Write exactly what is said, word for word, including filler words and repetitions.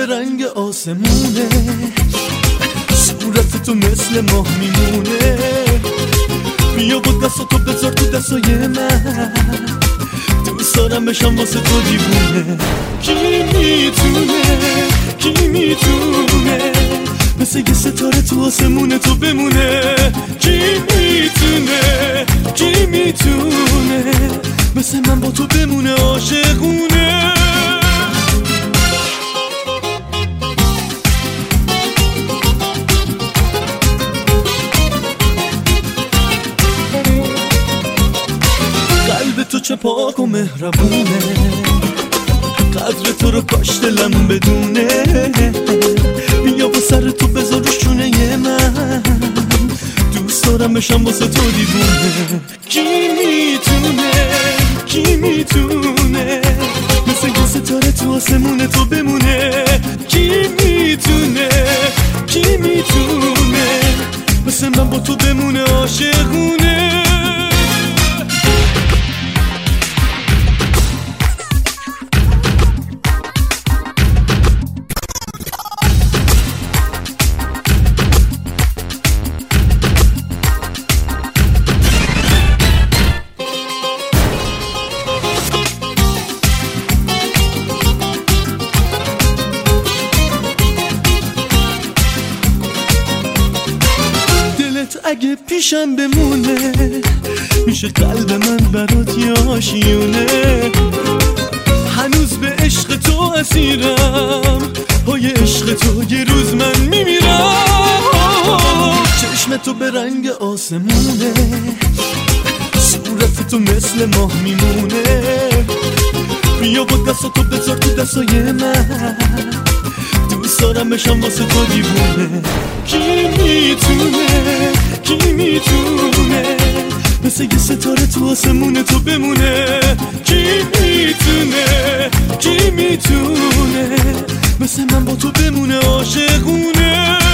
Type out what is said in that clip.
به رنگ آسمونه، صورت تو مثل ماه میمونه. بیا با دست تو بذار تو دستای من، دوست دارم بشم واسه تو دیوونه. کی میتونه کی میتونه مثل یه ستاره تو آسمون تو بمونه؟ کی میتونه کی میتونه مثل من با تو بمونه عاشقونه؟ قلب تو چه پاک و مهربونه، قدر تو رو کاش دلم بدونه. بیا با سر تو بذار رو شونه من، دوست دارم بشم واسه تو دیوونه. کی میتونه کی میتونه مثل یه ستاره تو آسمون تو بمونه؟ کی میتونه کی میتونه مثل من با تو بمونه عاشقونه؟ اگه پیشم بمونه میشه قلب من برات یه آشیونه. هنوز به عشق تو اسیرم، پای عشق تو یه روز من میمیرم. چشم تو به رنگ آسمونه، صورت تو مثل ماه میمونه. بیا با دست تو بذار تو دستای من، دوست دارم بشم واسه تو دیوونه. کی میتونه کی میتونه مثل یه ستاره تو آسمون تو بمونه؟ کی میتونه کی میتونه مثل من با تو بمونه عاشقونه؟